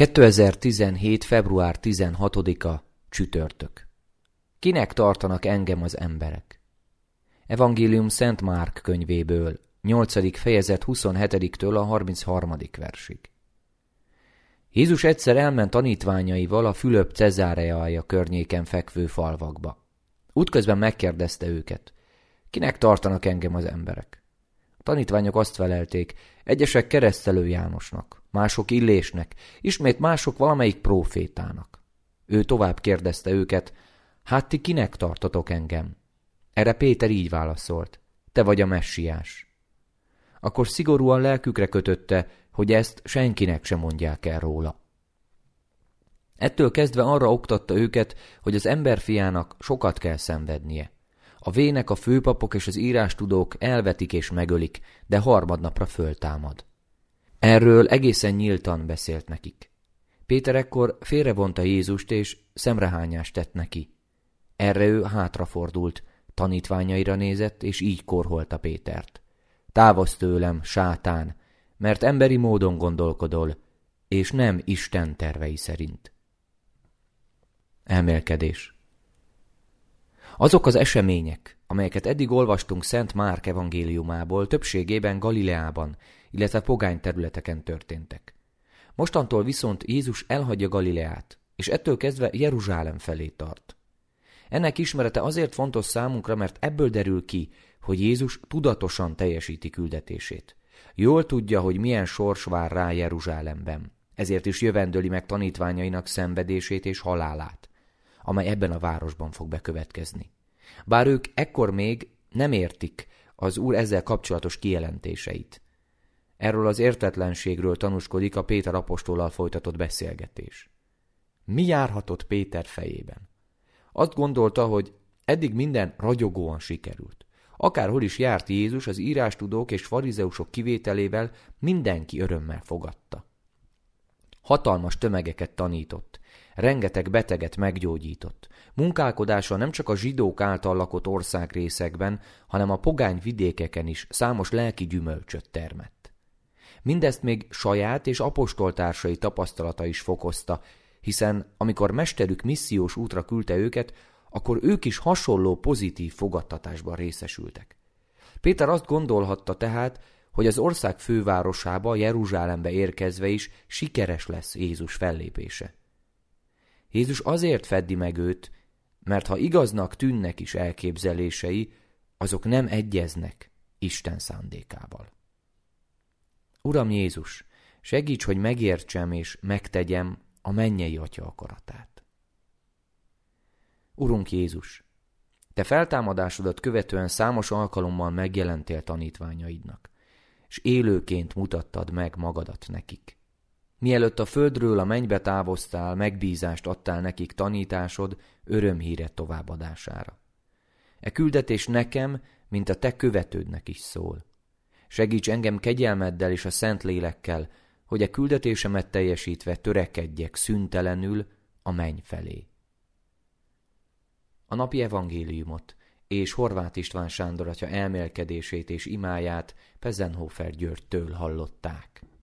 2017. február 16-a csütörtök. Kinek tartanak engem az emberek? Evangélium Szent Márk könyvéből, 8. fejezet 27-től a 33. versig. Jézus egyszer elment tanítványaival a Fülöp-Cezáreaja környéken fekvő falvakba. Útközben megkérdezte őket: kinek tartanak engem az emberek? A tanítványok azt felelték: egyesek Keresztelő Jánosnak, mások Illésnek, ismét mások valamelyik prófétának. Ő tovább kérdezte őket: hát ti kinek tartotok engem? Erre Péter így válaszolt: te vagy a Messiás. Akkor szigorúan lelkükre kötötte, hogy ezt senkinek sem mondják el róla. Ettől kezdve arra oktatta őket, hogy az emberfiának sokat kell szenvednie. A vének, a főpapok és az írástudók elvetik és megölik, de harmadnapra föltámad. Erről egészen nyíltan beszélt nekik. Péter ekkor félrevonta Jézust és szemrehányást tett neki. Erre ő hátrafordult, tanítványaira nézett, és így korholta Pétert: távozz tőlem, sátán, mert emberi módon gondolkodol, és nem Isten tervei szerint. Elmélkedés. Azok az események, amelyeket eddig olvastunk Szent Márk evangéliumából, többségében Galileában, illetve pogány területeken történtek. Mostantól viszont Jézus elhagyja Galileát, és ettől kezdve Jeruzsálem felé tart. Ennek ismerete azért fontos számunkra, mert ebből derül ki, hogy Jézus tudatosan teljesíti küldetését. Jól tudja, hogy milyen sors vár rá Jeruzsálemben, ezért is jövendöli meg tanítványainak szenvedését és halálát, amely ebben a városban fog bekövetkezni. Bár ők ekkor még nem értik az Úr ezzel kapcsolatos kijelentéseit. Erről az értetlenségről tanúskodik a Péter apostollal folytatott beszélgetés. Mi járhatott Péter fejében? Azt gondolta, hogy eddig minden ragyogóan sikerült. Akárhol is járt Jézus, az írástudók és farizeusok kivételével mindenki örömmel fogadta. Hatalmas tömegeket tanított, rengeteg beteget meggyógyított. Munkálkodása nem csak a zsidók által lakott országrészekben, hanem a pogány vidékeken is számos lelki gyümölcsöt termett. Mindezt még saját és apostoltársai tapasztalata is fokozta, hiszen amikor mesterük missziós útra küldte őket, akkor ők is hasonló pozitív fogadtatásban részesültek. Péter azt gondolhatta tehát, hogy az ország fővárosába, Jeruzsálembe érkezve is sikeres lesz Jézus fellépése. Jézus azért feddi meg őt, mert ha igaznak tűnnek is elképzelései, azok nem egyeznek Isten szándékával. Uram Jézus, segíts, hogy megértsem és megtegyem a mennyei Atya akaratát. Urunk Jézus, te feltámadásodat követően számos alkalommal megjelentél tanítványaidnak, és élőként mutattad meg magadat nekik. Mielőtt a földről a mennybe távoztál, megbízást adtál nekik tanításod, örömhíre továbbadására. E küldetés nekem, mint a te követődnek is szól. Segíts engem kegyelmeddel és a Szent Lélekkel, hogy a küldetésemet teljesítve törekedjek szüntelenül a menny felé. A napi evangéliumot és Horváth István Sándor atya elmélkedését és imáját Pezenhofer Györgytől hallották.